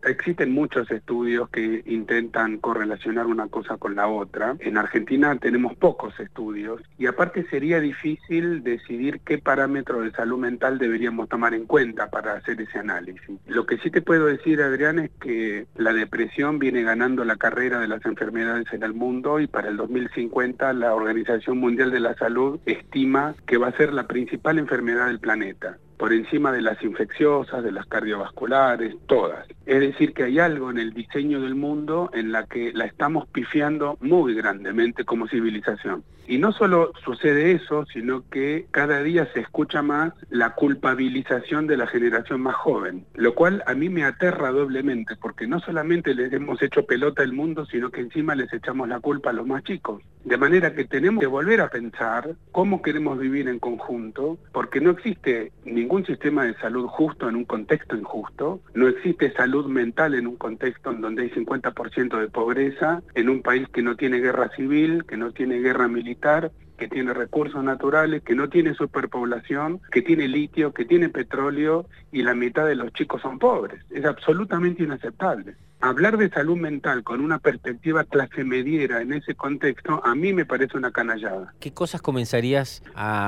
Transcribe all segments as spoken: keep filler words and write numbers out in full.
Existen muchos estudios que intentan correlacionar una cosa con la otra. En Argentina tenemos pocos estudios y aparte sería difícil decidir qué parámetro de salud mental deberíamos tomar en cuenta para hacer ese análisis. Lo que sí te puedo decir, Adrián, es que la depresión viene ganando la carrera de las enfermedades en el mundo y para el dos mil cincuenta la Organización Mundial de la Salud estima que va a ser la principal enfermedad del planeta, por encima de las infecciosas, de las cardiovasculares, todas. Es decir, que hay algo en el diseño del mundo en la que la estamos pifiando muy grandemente como civilización. Y no solo sucede eso, sino que cada día se escucha más la culpabilización de la generación más joven, lo cual a mí me aterra doblemente, porque no solamente les hemos hecho pelota al mundo, sino que encima les echamos la culpa a los más chicos. De manera que tenemos que volver a pensar cómo queremos vivir en conjunto, porque no existe ningún sistema de salud justo en un contexto injusto, no existe salud mental en un contexto en donde hay cincuenta por ciento de pobreza, en un país que no tiene guerra civil, que no tiene guerra militar, que tiene recursos naturales, que no tiene superpoblación, que tiene litio, que tiene petróleo y la mitad de los chicos son pobres. Es absolutamente inaceptable. Hablar de salud mental con una perspectiva clase mediera en ese contexto, a mí me parece una canallada. ¿Qué cosas comenzarías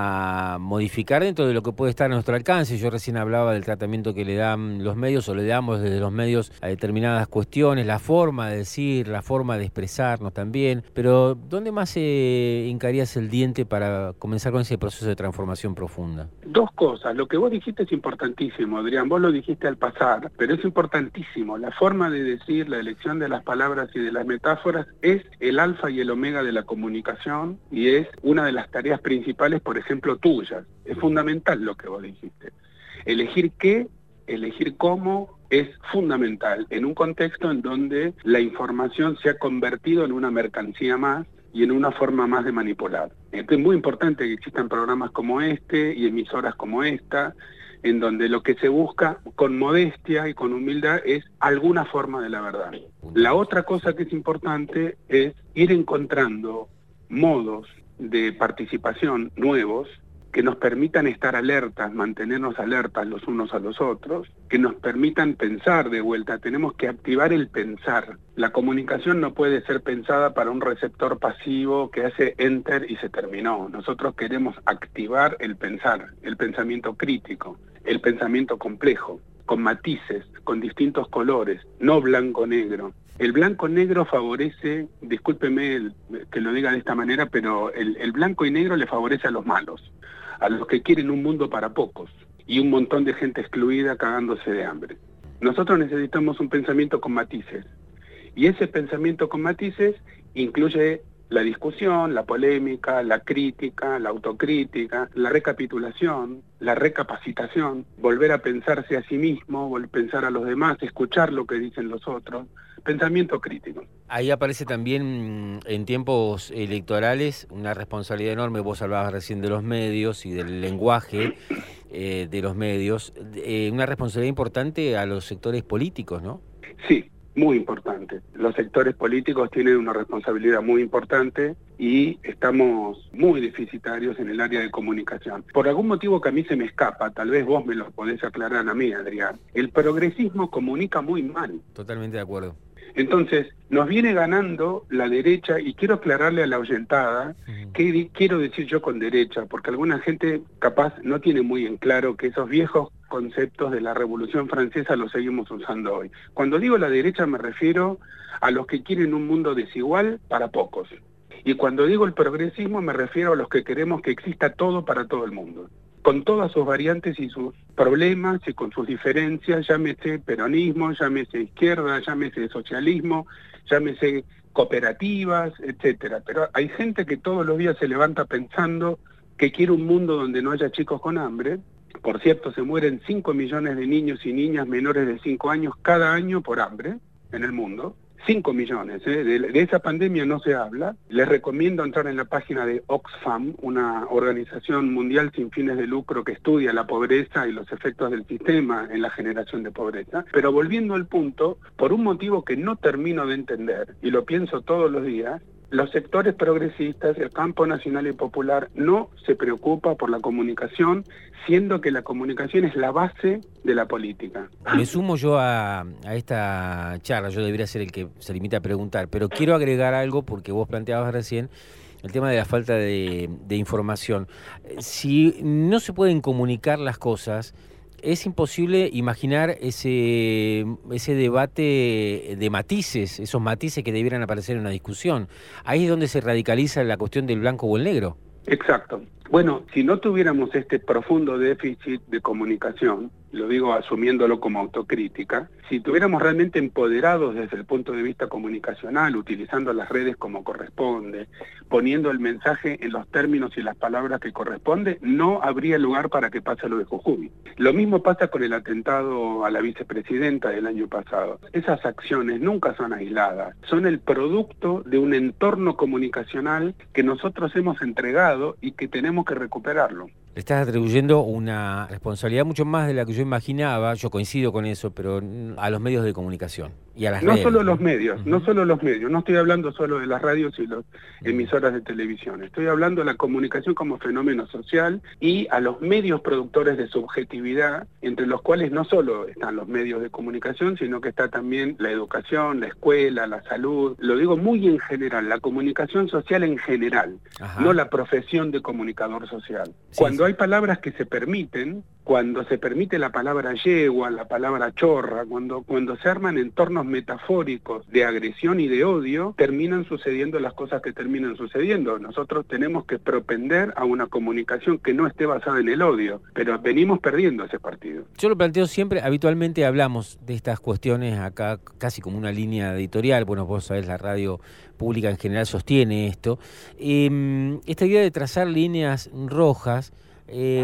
a modificar dentro de lo que puede estar a nuestro alcance? Yo recién hablaba del tratamiento que le dan los medios o le damos desde los medios a determinadas cuestiones, la forma de decir, la forma de expresarnos también, pero ¿dónde más eh, hincarías el diente para comenzar con ese proceso de transformación profunda? Dos cosas. Lo que vos dijiste es importantísimo, Adrián. Vos lo dijiste al pasar, pero es importantísimo. La forma de decir, la elección de las palabras y de las metáforas es el alfa y el omega de la comunicación y es una de las tareas principales, por ejemplo, tuyas. Es fundamental lo que vos dijiste. Elegir qué, elegir cómo es fundamental en un contexto en donde la información se ha convertido en una mercancía más y en una forma más de manipular. Entonces es muy importante que existan programas como este y emisoras como esta, en donde lo que se busca con modestia y con humildad es alguna forma de la verdad. La otra cosa que es importante es ir encontrando modos de participación nuevos que nos permitan estar alertas, mantenernos alertas los unos a los otros, que nos permitan pensar de vuelta. Tenemos que activar el pensar. La comunicación no puede ser pensada para un receptor pasivo que hace enter y se terminó. Nosotros queremos activar el pensar, el pensamiento crítico, el pensamiento complejo, con matices, con distintos colores, no blanco-negro. El blanco-negro favorece, discúlpeme el, que lo diga de esta manera, pero el, el blanco y negro le favorece a los malos, a los que quieren un mundo para pocos y un montón de gente excluida cagándose de hambre. Nosotros necesitamos un pensamiento con matices y ese pensamiento con matices incluye la discusión, la polémica, la crítica, la autocrítica, la recapitulación, la recapacitación, volver a pensarse a sí mismo, volver a pensar a los demás, escuchar lo que dicen los otros, pensamiento crítico. Ahí aparece también en tiempos electorales una responsabilidad enorme. Vos hablabas recién de los medios y del lenguaje eh, de los medios, eh, una responsabilidad importante a los sectores políticos, ¿no? Sí. Muy importante. Los sectores políticos tienen una responsabilidad muy importante y estamos muy deficitarios en el área de comunicación. Por algún motivo que a mí se me escapa, tal vez vos me lo podés aclarar a mí, Adrián, el progresismo comunica muy mal. Totalmente de acuerdo. Entonces, nos viene ganando la derecha, y quiero aclararle a la oyentada uh-huh. qué di- quiero decir yo con derecha, porque alguna gente capaz no tiene muy en claro que esos viejos conceptos de la Revolución Francesa los seguimos usando hoy. Cuando digo la derecha me refiero a los que quieren un mundo desigual para pocos. Y cuando digo el progresismo me refiero a los que queremos que exista todo para todo el mundo, con todas sus variantes y sus problemas y con sus diferencias, llámese peronismo, llámese izquierda, llámese socialismo, llámese cooperativas, etcétera. Pero hay gente que todos los días se levanta pensando que quiere un mundo donde no haya chicos con hambre. Por cierto, se mueren cinco millones de niños y niñas menores de cinco años cada año por hambre en el mundo. cinco millones, ¿eh? de, de esa pandemia no se habla. Les recomiendo entrar en la página de Oxfam, una organización mundial sin fines de lucro que estudia la pobreza y los efectos del sistema en la generación de pobreza. Pero volviendo al punto, por un motivo que no termino de entender, y lo pienso todos los días, Los sectores progresistas, el campo nacional y popular, no se preocupa por la comunicación, siendo que la comunicación es la base de la política. Me sumo yo a, a esta charla, yo debería ser el que se limita a preguntar, pero quiero agregar algo porque vos planteabas recién el tema de la falta de, de información. Si no se pueden comunicar las cosas, es imposible imaginar ese, ese debate de matices, esos matices que debieran aparecer en una discusión. Ahí es donde se radicaliza la cuestión del blanco o el negro. Exacto. Bueno, si no tuviéramos este profundo déficit de comunicación, lo digo asumiéndolo como autocrítica, si tuviéramos realmente empoderados desde el punto de vista comunicacional, utilizando las redes como corresponde, poniendo el mensaje en los términos y las palabras que corresponde, no habría lugar para que pase lo de Jujuy. Lo mismo pasa con el atentado a la vicepresidenta del año pasado. Esas acciones nunca son aisladas, son el producto de un entorno comunicacional que nosotros hemos entregado y que tenemos que recuperarlo. Le estás atribuyendo una responsabilidad mucho más de la que yo imaginaba, yo coincido con eso, pero a los medios de comunicación y a las No redes. solo los medios, Uh-huh. no solo los medios, no estoy hablando solo de las radios y las emisoras de televisión, estoy hablando de la comunicación como fenómeno social y a los medios productores de subjetividad, entre los cuales no solo están los medios de comunicación, sino que está también la educación, la escuela, la salud, lo digo muy en general, la comunicación social en general, Ajá. no la profesión de comunicador social. Sí, Cuando sí. hay palabras que se permiten, cuando se permite la palabra yegua, la palabra chorra, cuando, cuando se arman entornos metafóricos de agresión y de odio, terminan sucediendo las cosas que terminan sucediendo. Nosotros tenemos que propender a una comunicación que no esté basada en el odio, pero venimos perdiendo ese partido. Yo lo planteo siempre, habitualmente hablamos de estas cuestiones acá casi como una línea editorial, bueno, vos sabés, la radio pública en general sostiene esto, eh, esta idea de trazar líneas rojas Eh,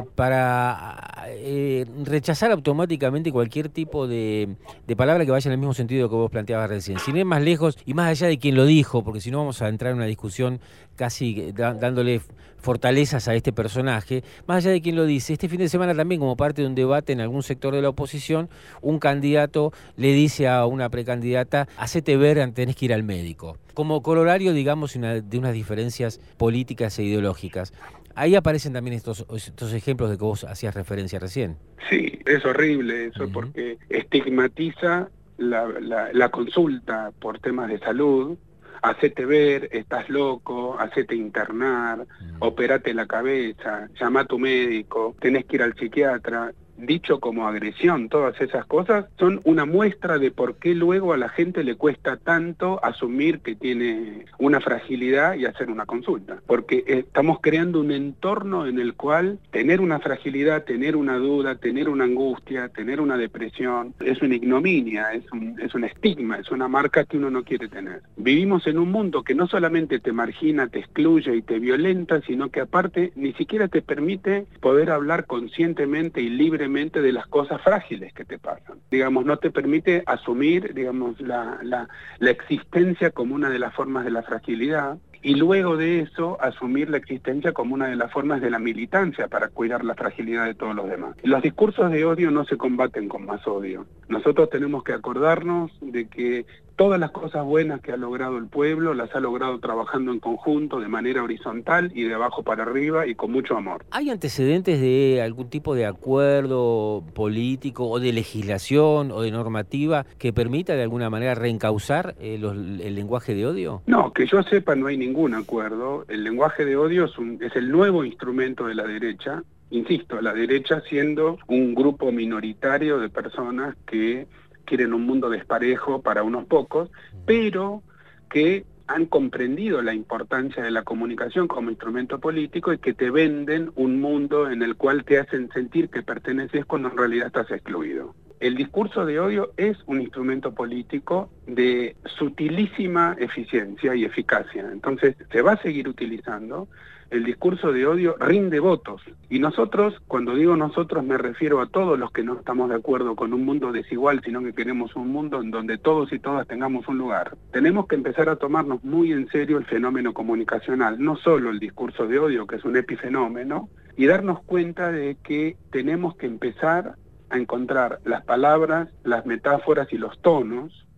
para eh, rechazar automáticamente cualquier tipo de, de palabra que vaya en el mismo sentido que vos planteabas recién. Sin ir más lejos y más allá de quien lo dijo, porque si no vamos a entrar en una discusión casi da, dándole fortalezas a este personaje, más allá de quien lo dice, este fin de semana también como parte de un debate en algún sector de la oposición, un candidato le dice a una precandidata, hacete ver, tenés que ir al médico. Como corolario, digamos, una, de unas diferencias políticas e ideológicas. Ahí aparecen también estos, estos ejemplos de que vos hacías referencia recién. Sí, es horrible eso, uh-huh. porque estigmatiza la, la, la consulta por temas de salud, hacete ver, estás loco, hacete internar, uh-huh. operate la cabeza, llama a tu médico, tenés que ir al psiquiatra. Dicho como agresión, todas esas cosas son una muestra de por qué luego a la gente le cuesta tanto asumir que tiene una fragilidad y hacer una consulta. Porque estamos creando un entorno en el cual tener una fragilidad, tener una duda, tener una angustia, tener una depresión, es una ignominia, es un, es un estigma, es una marca que uno no quiere tener. Vivimos en un mundo que no solamente te margina, te excluye y te violenta, sino que aparte ni siquiera te permite poder hablar conscientemente y libremente de las cosas frágiles que te pasan. Digamos, no te permite asumir, digamos, la, la, la existencia como una de las formas de la fragilidad y luego de eso asumir la existencia como una de las formas de la militancia para cuidar la fragilidad de todos los demás. Los discursos de odio no se combaten con más odio. Nosotros tenemos que acordarnos de que todas las cosas buenas que ha logrado el pueblo las ha logrado trabajando en conjunto, de manera horizontal y de abajo para arriba y con mucho amor. ¿Hay antecedentes de algún tipo de acuerdo político o de legislación o de normativa que permita de alguna manera reencauzar eh, los, el lenguaje de odio? No, que yo sepa no hay ningún acuerdo. El lenguaje de odio es, un, es el nuevo instrumento de la derecha. Insisto, la derecha siendo un grupo minoritario de personas que quieren un mundo desparejo para unos pocos, pero que han comprendido la importancia de la comunicación como instrumento político y que te venden un mundo en el cual te hacen sentir que perteneces cuando en realidad estás excluido. El discurso de odio es un instrumento político de sutilísima eficiencia y eficacia, entonces se va a seguir utilizando. El discurso de odio rinde votos, y nosotros, cuando digo nosotros me refiero a todos los que no estamos de acuerdo con un mundo desigual, sino que queremos un mundo en donde todos y todas tengamos un lugar. Tenemos que empezar a tomarnos muy en serio el fenómeno comunicacional, no solo el discurso de odio, que es un epifenómeno, y darnos cuenta de que tenemos que empezar a encontrar las palabras, las metáforas y los tonos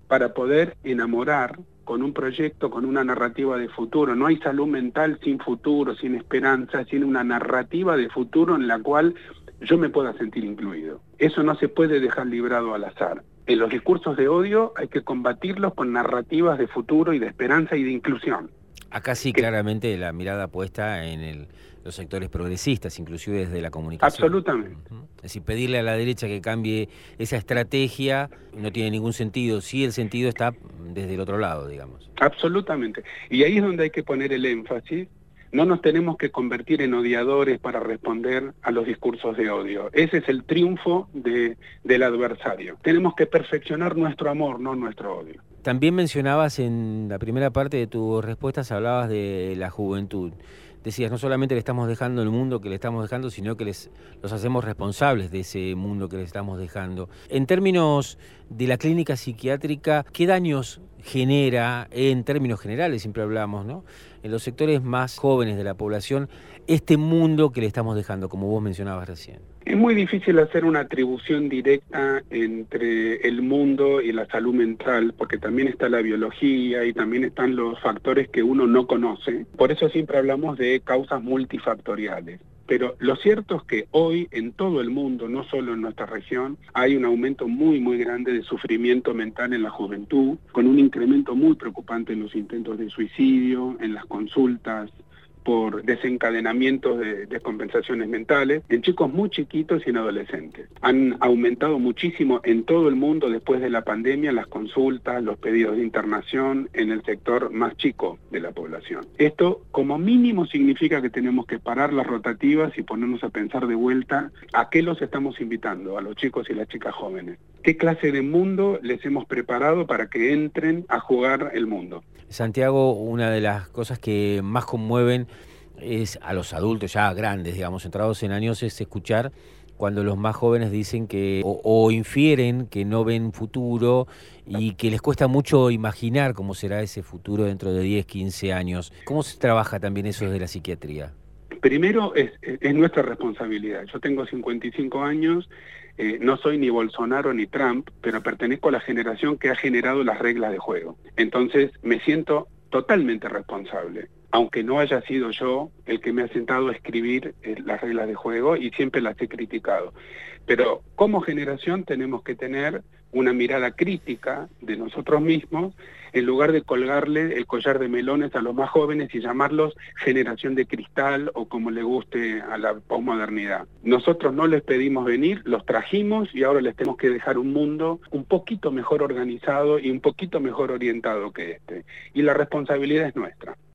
para poder enamorar con un proyecto, con una narrativa de futuro. No hay salud mental sin futuro, sin esperanza, sin una narrativa de futuro en la cual yo me pueda sentir incluido. Eso no se puede dejar librado al azar. En los discursos de odio hay que combatirlos con narrativas de futuro y de esperanza y de inclusión. Acá sí, que, claramente la mirada puesta en el, los sectores progresistas, inclusive desde la comunicación. Absolutamente. Uh-huh. Es decir, pedirle a la derecha que cambie esa estrategia no tiene ningún sentido. Sí, el sentido está desde el otro lado, digamos. Absolutamente. Y ahí es donde hay que poner el énfasis. No nos tenemos que convertir en odiadores para responder a los discursos de odio. Ese es el triunfo de, del adversario. Tenemos que perfeccionar nuestro amor, no nuestro odio. También mencionabas en la primera parte de tus respuestas, hablabas de la juventud. Decías, no solamente le estamos dejando el mundo que le estamos dejando, sino que les, los hacemos responsables de ese mundo que le estamos dejando. En términos de la clínica psiquiátrica, ¿qué daños genera, en términos generales siempre hablamos, ¿no?, en los sectores más jóvenes de la población, este mundo que le estamos dejando, como vos mencionabas recién? Es muy difícil hacer una atribución directa entre el mundo y la salud mental, porque también está la biología y también están los factores que uno no conoce. Por eso siempre hablamos de causas multifactoriales. Pero lo cierto es que hoy en todo el mundo, no solo en nuestra región, hay un aumento muy muy grande de sufrimiento mental en la juventud, con un incremento muy preocupante en los intentos de suicidio, en las consultas por desencadenamientos de descompensaciones mentales, en chicos muy chiquitos y en adolescentes. Han aumentado muchísimo en todo el mundo después de la pandemia las consultas, los pedidos de internación en el sector más chico de la población. Esto como mínimo significa que tenemos que parar las rotativas y ponernos a pensar de vuelta a qué los estamos invitando, a los chicos y las chicas jóvenes. ¿Qué clase de mundo les hemos preparado para que entren a jugar el mundo? Santiago, una de las cosas que más conmueven es a los adultos ya grandes, digamos, entrados en años, es escuchar cuando los más jóvenes dicen que o, o infieren que no ven futuro y que les cuesta mucho imaginar cómo será ese futuro dentro de diez, quince años. ¿Cómo se trabaja también eso desde la psiquiatría? Primero, es, es nuestra responsabilidad. Yo tengo cincuenta y cinco años, eh, no soy ni Bolsonaro ni Trump, pero pertenezco a la generación que ha generado las reglas de juego. Entonces, me siento totalmente responsable, aunque no haya sido yo el que me ha sentado a escribir eh, las reglas de juego y siempre las he criticado. Pero como generación tenemos que tener una mirada crítica de nosotros mismos, en lugar de colgarle el collar de melones a los más jóvenes y llamarlos generación de cristal o como le guste a la posmodernidad. Nosotros no les pedimos venir, los trajimos y ahora les tenemos que dejar un mundo un poquito mejor organizado y un poquito mejor orientado que este. Y la responsabilidad es nuestra.